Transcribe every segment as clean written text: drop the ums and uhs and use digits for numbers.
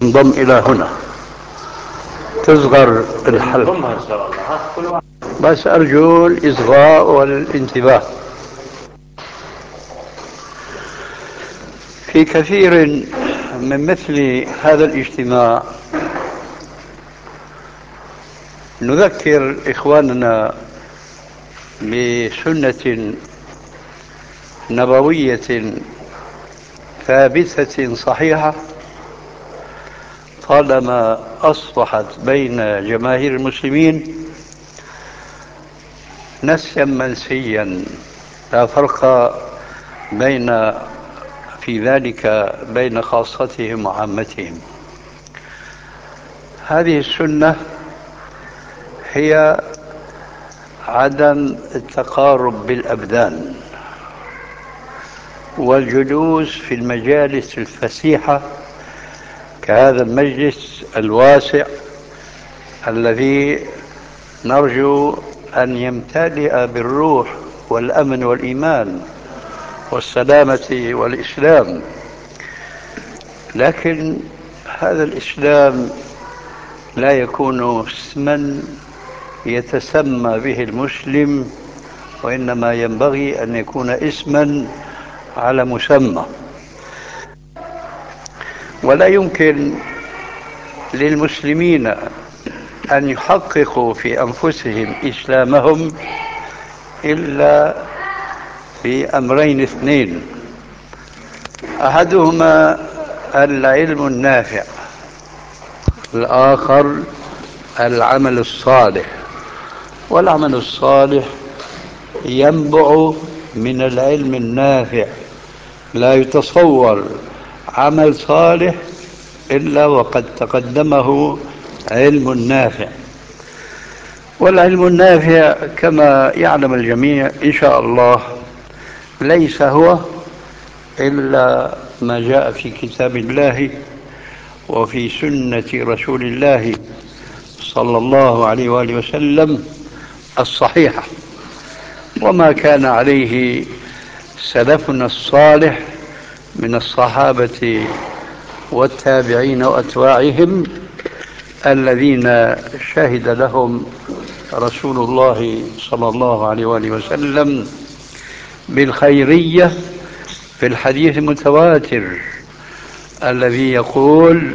انضم إلى هنا تصغر الحلقة نضمها إن شاء الله. كل واحد. بس أرجو الإصغاء والانتباه. في كثير من مثل هذا الاجتماع نذكر إخواننا بسنة نبوية ثابتة صحيحة طالما أصبحت بين جماهير المسلمين نسيا منسيا، لا فرق بين في ذلك بين خاصتهم وعامتهم. هذه السنة هي عدم التقارب بالأبدان والجلوس في المجالس الفسيحة كهذا المجلس الواسع الذي نرجو أن يمتلئ بالروح والأمن والإيمان والسلامة والإسلام. لكن هذا الإسلام لا يكون اسما يتسمى به المسلم، وإنما ينبغي أن يكون اسما على مسمى. ولا يمكن للمسلمين أن يحققوا في أنفسهم إسلامهم إلا بأمرين اثنين: أحدهما العلم النافع، الآخر العمل الصالح. والعمل الصالح ينبع من العلم النافع، لا يتصور عمل صالح إلا وقد تقدمه علم نافع. والعلم النافع كما يعلم الجميع إن شاء الله ليس هو إلا ما جاء في كتاب الله وفي سنة رسول الله صلى الله عليه وآله وسلم الصحيحة، وما كان عليه سلفنا الصالح من الصحابة والتابعين وأتباعهم الذين شهد لهم رسول الله صلى الله عليه وآله وسلم بالخيرية في الحديث المتواتر الذي يقول: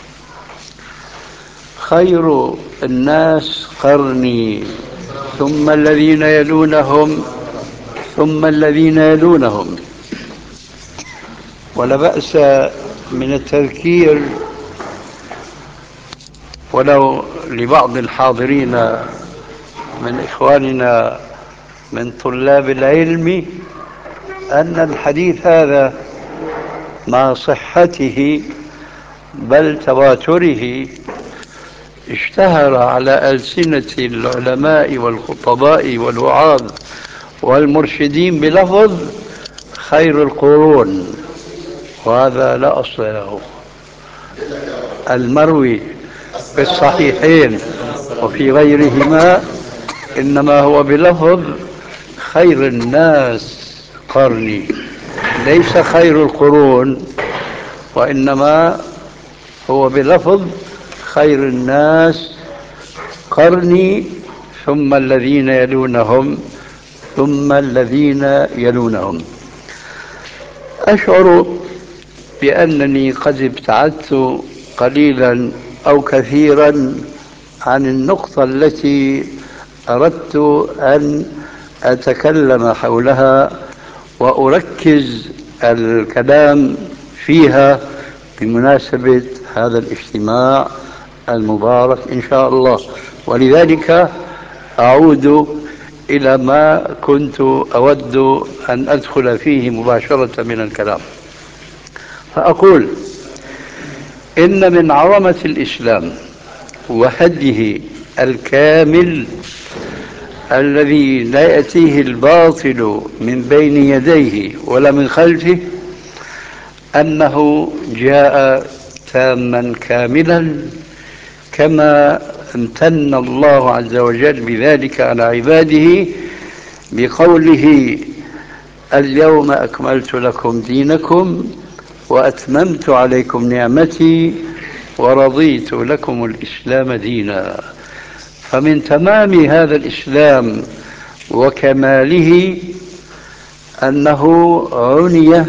خير الناس قرني ثم الذين يلونهم ثم الذين يلونهم. ولا بأس من التذكير ولو لبعض الحاضرين من إخواننا من طلاب العلم أن الحديث هذا مع صحته بل تواتره اشتهر على ألسنة العلماء والخطباء والوعاظ والمرشدين بلفظ خير القرون، وهذا لا أصل له. المروي في الصحيحين وفي غيرهما إنما هو بلفظ خير الناس قرني، ليس خير القرون، وإنما هو بلفظ خير الناس قرني ثم الذين يلونهم ثم الذين يلونهم. أشعر بأنني قد ابتعدت قليلا أو كثيرا عن النقطة التي أردت أن أتكلم حولها وأركز الكلام فيها بمناسبة هذا الاجتماع المبارك إن شاء الله. ولذلك أعود إلى ما كنت أود أن أدخل فيه مباشرة من الكلام، فأقول إن من عظمة الإسلام وهديه الكامل الذي لا يأتيه الباطل من بين يديه ولا من خلفه أنه جاء تاما كاملا، كما امتن الله عز وجل بذلك على عباده بقوله: اليوم أكملت لكم دينكم وأتممت عليكم نعمتي ورضيت لكم الإسلام دينا. فمن تمام هذا الإسلام وكماله أنه عني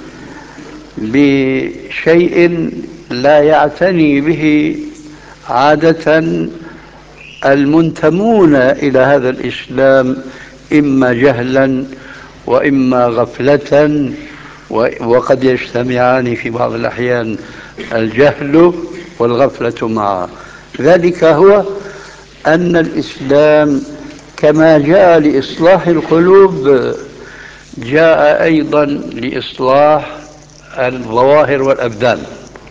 بشيء لا يعتني به عادة المنتمون إلى هذا الإسلام، إما جهلا وإما غفلة، وقد يجتمعان في بعض الأحيان الجهل والغفلة معا. ذلك هو أن الإسلام كما جاء لإصلاح القلوب جاء أيضا لإصلاح الظواهر والأبدان.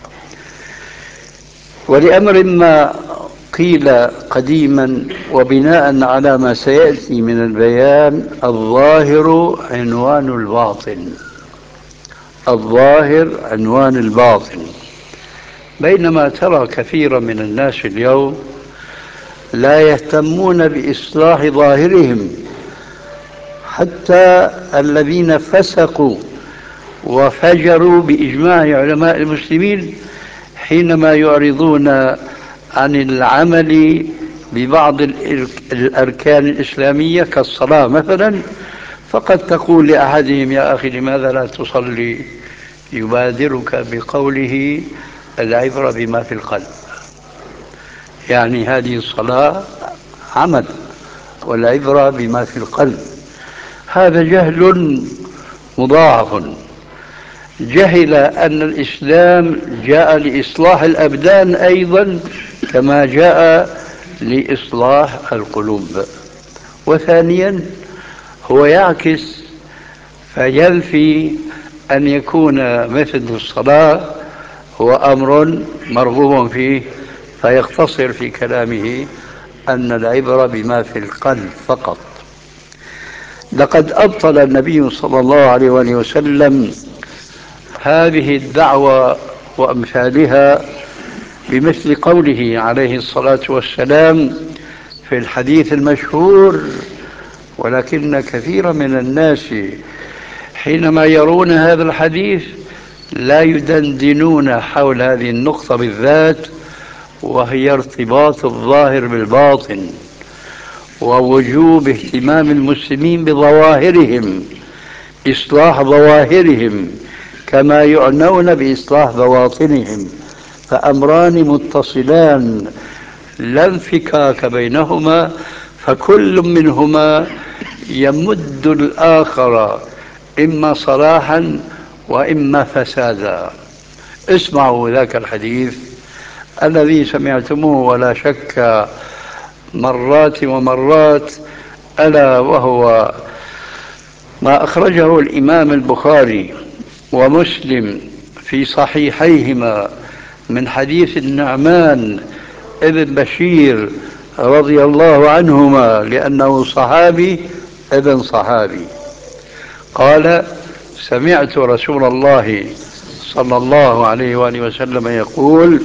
ولأمر ما قيل قديما وبناء على ما سيأتي من البيان: الظاهر عنوان الباطن. الظاهر عنوان الباطن. بينما ترى كثيرا من الناس اليوم لا يهتمون بإصلاح ظاهرهم، حتى الذين فسقوا وفجروا بإجماع علماء المسلمين حينما يعرضون عن العمل ببعض الأركان الإسلامية كالصلاة مثلا، فقد تقول لأحدهم: يا أخي لماذا لا تصلي؟ يبادرك بقوله: العبرة بما في القلب. يعني هذه الصلاة عمل، والعبرة بما في القلب. هذا جهل مضاعف. جهل أن الإسلام جاء لإصلاح الأبدان أيضا كما جاء لإصلاح القلوب. وثانيا هو يعكس فينفي أن يكون مثل الصلاة هو أمر مرغوب فيه، فيقتصر في كلامه أن العبرة بما في القلب فقط. لقد أبطل النبي صلى الله عليه وآله وسلم هذه الدعوة وأمثالها بمثل قوله عليه الصلاة والسلام في الحديث المشهور: ولكن كثير من الناس حينما يرون هذا الحديث لا يدندنون حول هذه النقطة بالذات، وهي ارتباط الظاهر بالباطن، ووجوب اهتمام المسلمين بظواهرهم، إصلاح ظواهرهم كما يعنون بإصلاح بواطنهم، فأمران متصلان لا انفكاك بينهما، فكل منهما يمد الآخر إما صلاحا وإما فسادا. اسمعوا ذاك الحديث الذي سمعتموه ولا شك مرات ومرات، ألا وهو ما أخرجه الإمام البخاري ومسلم في صحيحيهما من حديث النعمان ابن بشير رضي الله عنهما، لأنه صحابي ابن صحابي. قال: سمعت رسول الله صلى الله عليه وآله وسلم يقول: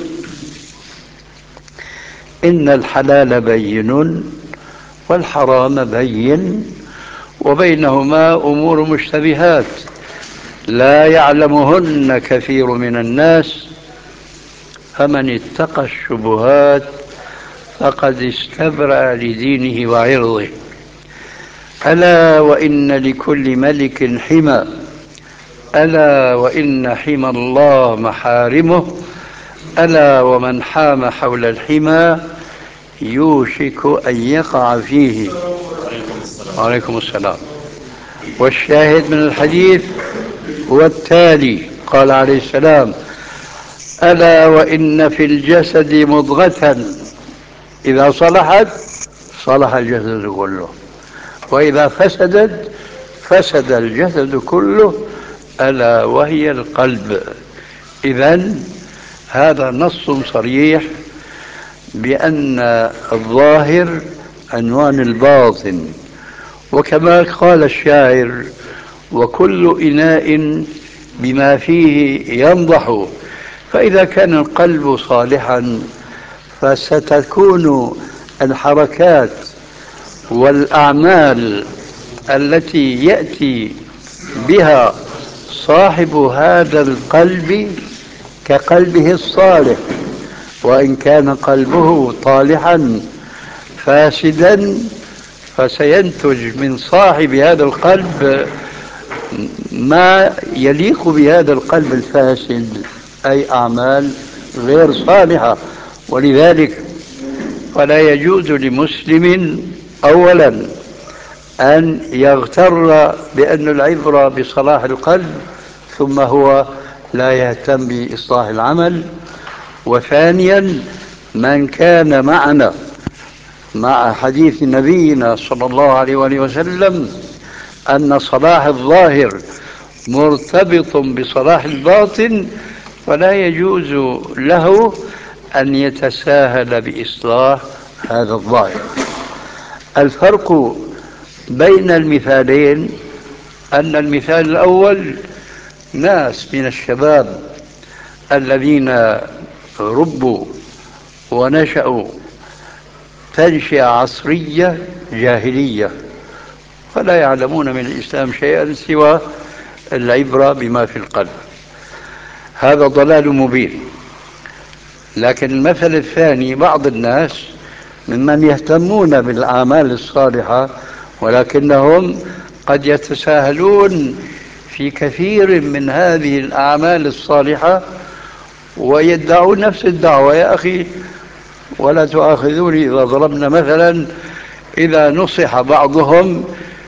إن الحلال بين والحرام بين وبينهما أمور مشتبهات لا يعلمهن كثير من الناس، فمن اتقى الشبهات فقد استبرأ لدينه وعرضه. ألا وإن لكل ملك حمى، ألا وإن حمى الله محارمه، ألا ومن حام حول الحمى يوشك أن يقع فيه. وعليكم السلام. والشاهد من الحديث هو التالي: قال عليه السلام: ألا وإن في الجسد مضغة إذا صلحت صلح الجسد كله، وإذا فسدت فسد الجسد كله، ألا وهي القلب. إذن هذا نص صريح بأن الظاهر عنوان الباطن. وكما قال الشاعر: وكل إناء بما فيه ينضح. فإذا كان القلب صالحا فستكون الحركات والأعمال التي يأتي بها صاحب هذا القلب كقلبه الصالح، وإن كان قلبه طالحا فاسدا، فسينتج من صاحب هذا القلب ما يليق بهذا القلب الفاسد، أي أعمال غير صالحة. ولذلك فلا يجوز لمسلم أولا أن يغتر بأن العبرة بصلاح القلب ثم هو لا يهتم بإصلاح العمل. وثانيا، من كان معنا مع حديث نبينا صلى الله عليه وآله وسلم أن صلاح الظاهر مرتبط بصلاح الباطن، فلا يجوز له أن يتساهل بإصلاح هذا الظاهر. الفرق بين المثالين أن المثال الأول ناس من الشباب الذين ربوا ونشأوا تنشئة عصرية جاهلية، فلا يعلمون من الإسلام شيئا سوى العبرة بما في القلب، هذا ضلال مبين. لكن المثل الثاني بعض الناس ممن يهتمون بالأعمال الصالحة ولكنهم قد يتساهلون في كثير من هذه الأعمال الصالحة ويدعون نفس الدعوة. يا أخي ولا تؤاخذوني إذا ضربنا مثلا، إذا نصح بعضهم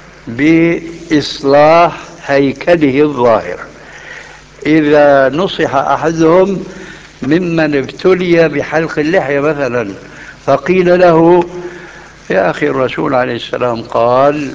بإصلاح هيكله الظاهر، إذا نصح أحدهم ممن ابتلي بحلق اللحية مثلا فقيل له يا أخي الرسول عليه السلام قال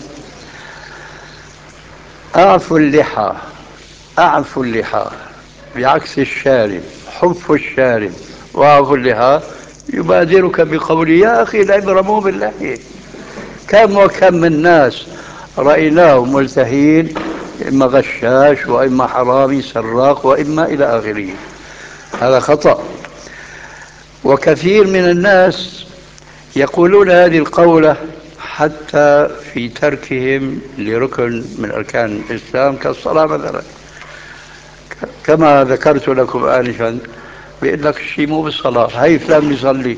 أعفوا اللحى، أعفوا اللحى، بعكس الشارب، حف الشارب وأعفوا اللحى، يبادرك بقول يا أخي العبرة مو باللحية. كم وكم من ناس رأيناه ملتهين، إما غشاش وإما حرامي سراق وإما إلى آخره، هذا خطأ. وكثير من الناس يقولون هذه القولة حتى في تركهم لركن من أركان الإسلام كالصلاة مثلا، كما ذكرت لكم آنفا، بيقول لك الشيء مو بالصلاة، هي فلان بيصلي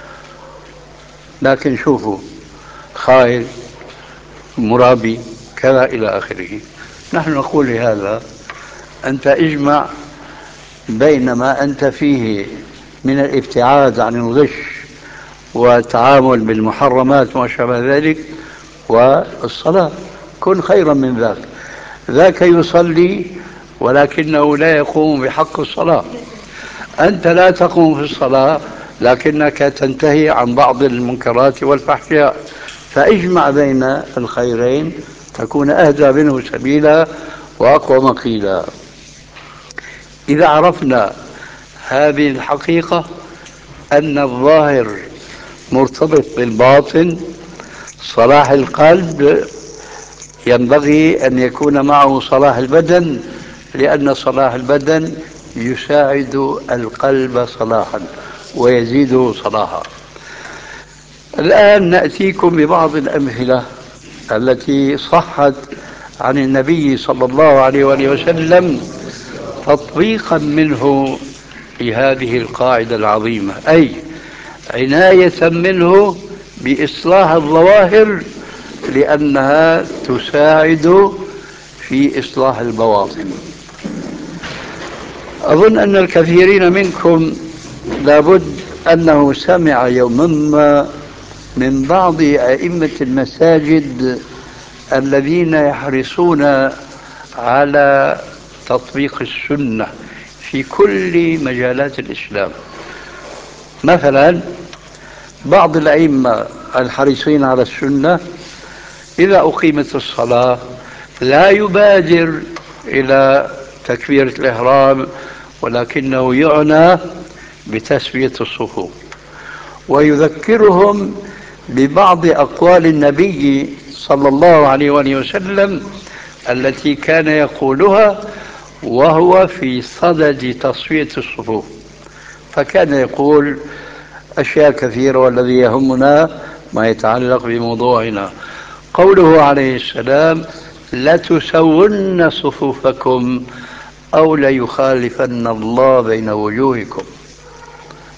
لكن شوفوا خائن مرابي كذا إلى آخره. نحن نقول لهذا أنت اجمع بين ما أنت فيه من الابتعاد عن الغش والتعامل بالمحرمات وما شابه ذلك والصلاة، كن خيرا من ذاك. ذاك يصلي ولكنه لا يقوم بحق الصلاة، أنت لا تقوم في الصلاة لكنك تنتهي عن بعض المنكرات والفحشاء، فاجمع بين الخيرين تكون أهدى منه سبيلا وأقوى مقيلا. إذا عرفنا هذه الحقيقة أن الظاهر مرتبط بالباطن، صلاح القلب ينبغي أن يكون معه صلاح البدن، لأن صلاح البدن يساعد القلب صلاحا ويزيده صلاحا. الآن نأتيكم ببعض الأمثلة التي صحت عن النبي صلى الله عليه وآله وسلم تطبيقا منه لهذه القاعدة العظيمة، أي عناية منه بإصلاح الظواهر لأنها تساعد في إصلاح البواطن. أظن أن الكثيرين منكم لابد أنه سمع يوما ما من بعض أئمة المساجد الذين يحرصون على تطبيق السنة في كل مجالات الإسلام. مثلا بعض الأئمة الحريصين على السنة إذا أقيمت الصلاة لا يبادر إلى تكبيرة الإحرام، ولكنه يعنى بتسوية الصفوف، ويذكرهم ببعض أقوال النبي صلى الله عليه وآله وسلم التي كان يقولها وهو في صدد تصفية الصفوف. فكان يقول أشياء كثيرة، والذي يهمنا ما يتعلق بموضوعنا. قوله عليه السلام لتسون صفوفكم أو ليخالفن الله بين وجوهكم،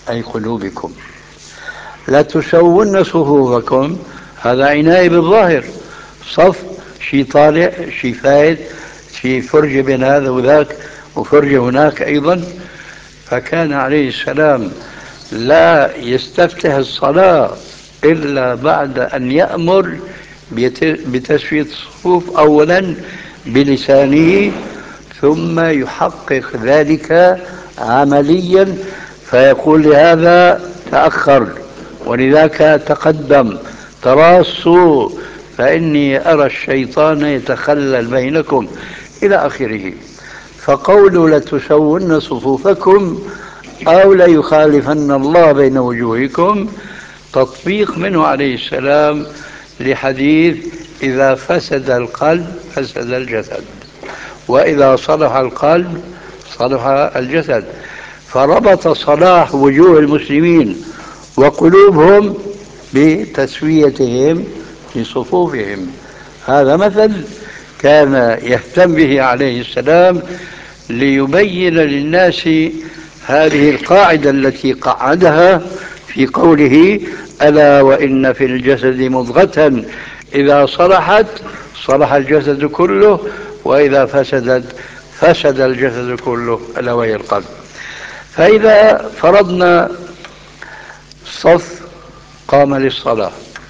أي قلوبكم. لا تسون صفوفكم، هذا عناية بالظاهر، صف شي طالع شي فايت، شي فرجة بين هذا وذاك وفرجة هناك أيضا. فكان عليه السلام لا يستفتح الصلاة إلا بعد أن يأمر بتسوية الصفوف أولا بلسانه، ثم يحقق ذلك عمليا، فيقول لهذا تأخر ولذاك تقدم، تراصوا فإني أرى الشيطان يتخلل بينكم إلى آخره. فقول لتسون صفوفكم أو ليخالفن الله بين وجوهكم تطبيق منه عليه السلام لحديث إذا فسد القلب فسد الجسد، وإذا صلح القلب صلح الجسد. فربط صلاح وجوه المسلمين وقلوبهم بتسويتهم لصفوفهم. هذا مثل كان يهتم به عليه السلام ليبين للناس هذه القاعدة التي قعدها في قوله ألا وإن في الجسد مضغة إذا صلحت صلح الجسد كله وإذا فسدت فسد الجسد كله، ألا وهي القلب. فإذا فرضنا صف قام للصلاة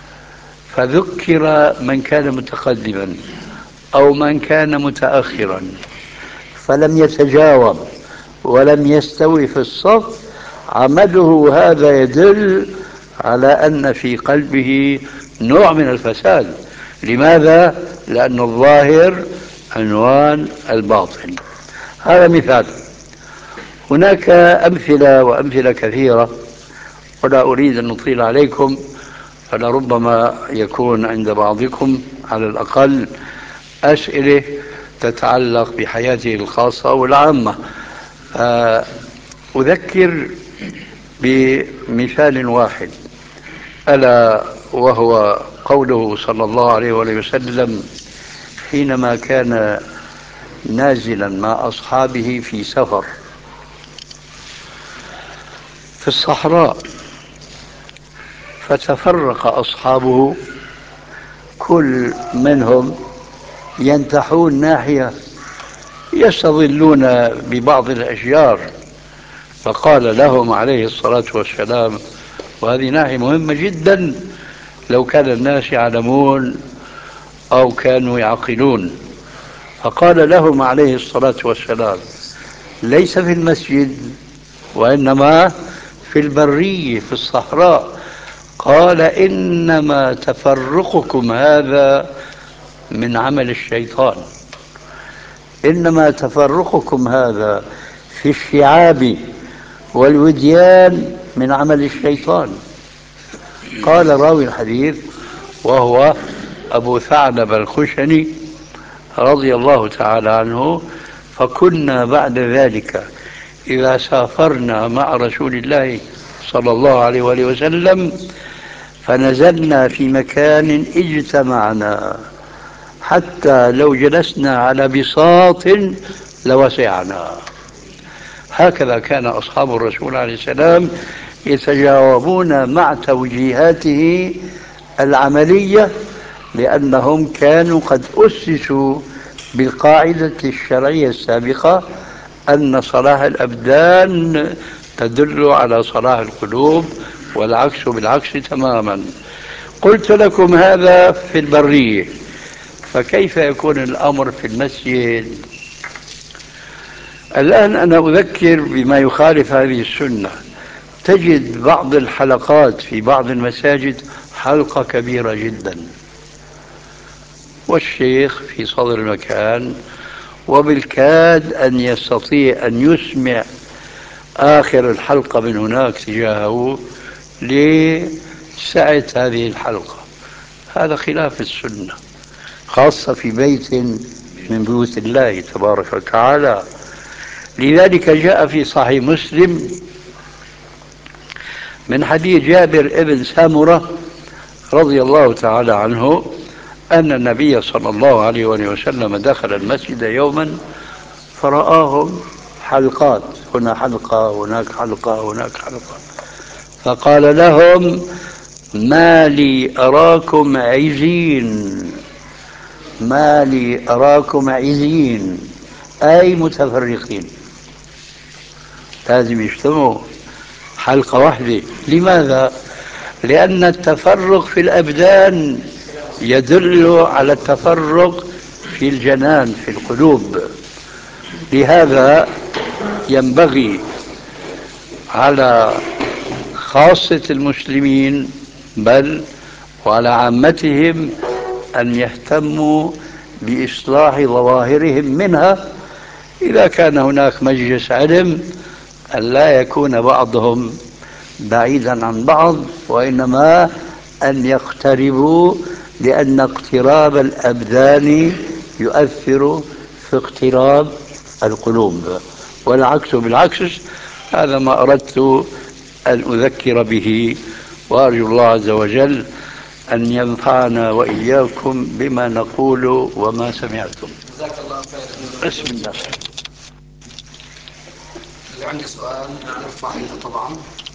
فذكر من كان متقدما أو من كان متأخرا فلم يتجاوب ولم يستوي في الصف، عمله هذا يدل على أن في قلبه نوع من الفساد. لماذا؟ لأن الظاهر عنوان الباطن. هذا مثال. هناك أمثلة وأمثلة كثيرة، ولا أريد أن نطيل عليكم، فلربما يكون عند بعضكم على الأقل أسئلة تتعلق بحياته الخاصة والعامة. أذكر بمثال واحد، ألا وهو قوله صلى الله عليه وسلم حينما كان نازلا مع أصحابه في سفر في الصحراء، فتفرق أصحابه كل منهم ينتحون ناحية، يستظلون ببعض الأشجار. فقال لهم عليه الصلاة والسلام، وهذه ناحية مهمة جدا لو كان الناس يعلمون أو كانوا يعقلون، فقال لهم عليه الصلاة والسلام ليس في المسجد وإنما في البرية في الصحراء. قال إنما تفرقكم هذا من عمل الشيطان، إنما تفرقكم هذا في الشعاب والوديان من عمل الشيطان. قال راوي الحديث وهو أبو ثعلب الخشني رضي الله تعالى عنه، فكنا بعد ذلك إذا سافرنا مع رسول الله صلى الله عليه وآله وسلم فنزلنا في مكان اجتمعنا حتى لو جلسنا على بساط لوسعنا. هكذا كان أصحاب الرسول عليه السلام يتجاوبون مع توجيهاته العملية، لأنهم كانوا قد أسسوا بالقاعدة الشرعية السابقة أن صلاح الأبدان تدل على صلاح القلوب، والعكس بالعكس تماما. قلت لكم هذا في البرية، فكيف يكون الأمر في المسجد؟ الآن أنا أذكر بما يخالف هذه السنة. تجد بعض الحلقات في بعض المساجد حلقة كبيرة جدا والشيخ في صدر المكان، وبالكاد أن يستطيع أن يسمع آخر الحلقة من هناك تجاهه لسعة هذه الحلقة. هذا خلاف السنة، خاصة في بيت من بيوت الله تبارك وتعالى. لذلك جاء في صحيح مسلم من حديث جابر ابن سامرة رضي الله تعالى عنه أن النبي صلى الله عليه وسلم دخل المسجد يوما فرآهم حلقات، هنا حلقة هناك حلقة هناك حلقة، فقال لهم: ما لي أراكم عزين، ما لي أراكم عزين، أي متفرقين. لازم يجتمعوا حلقة واحدة. لماذا؟ لأن التفرق في الأبدان يدل على التفرق في الجنان، في القلوب. لهذا ينبغي على خاصة المسلمين، بل وعلى عامتهم، أن يهتموا بإصلاح ظواهرهم منها. إذا كان هناك مجلس علم، أن لا يكون بعضهم بعيدا عن بعض، وإنما أن يقتربوا، لأن اقتراب الأبدان يؤثر في اقتراب القلوب، والعكس بالعكس. هذا ما أردت أن أذكر به، وأرجو الله عز وجل أن ينفعنا وإياكم بما نقول وما سمعتم. جزاك الله خيرا. بسم الله. اللي عنده سؤال يرفع يده طبعا.